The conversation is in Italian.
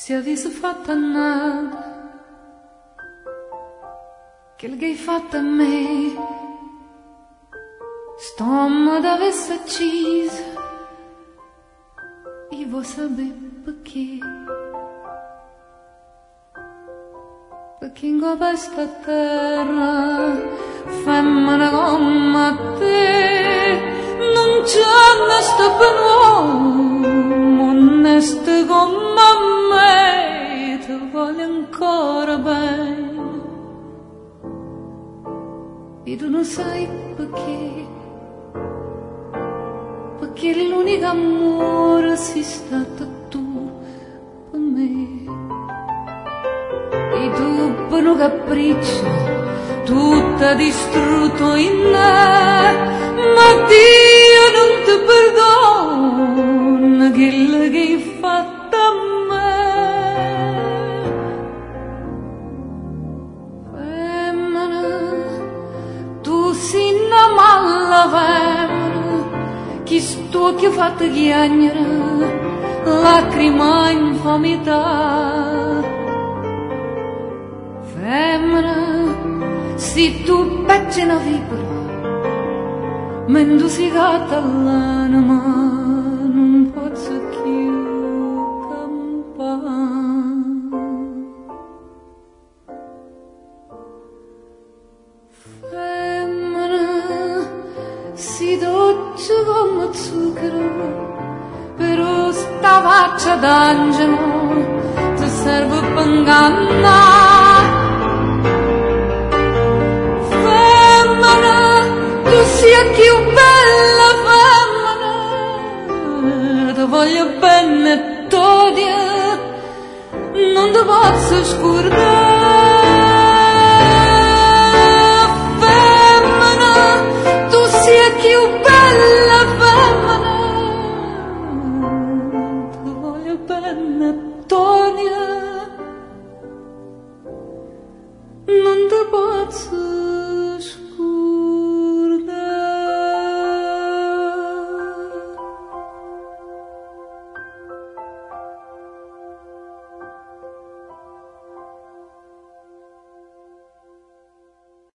Se avesse fatto nada che l'hai fatto a me, stomaco avesse acceso, io vuoi sapere perché. Perché in questa terra, femmina come te, non c'è onesta per uomo, onesta come me, ti voglio ancora bene. E tu non sai perché, perché l'unico amore sei stata tu per me. E tu per un capriccio tutto è distrutto in me, ma Dio non ti perdona quello che hai fatto a me. Femmina, tu sei una mala femmina, chi sto che ha fatto chiagnere lacrima infamità. Femmina, se tu pecci una vipera, mentre si gatta all'anima, non posso più campare. Femmina, si dolce come zucchero, però sta faccia d'angelo ti serve per ingannare. Tu sia più bella femmina, ti voglio bene t'odio, non ti posso scordare. Femmina, tu sia più bella femmina, ti voglio bene t'odio,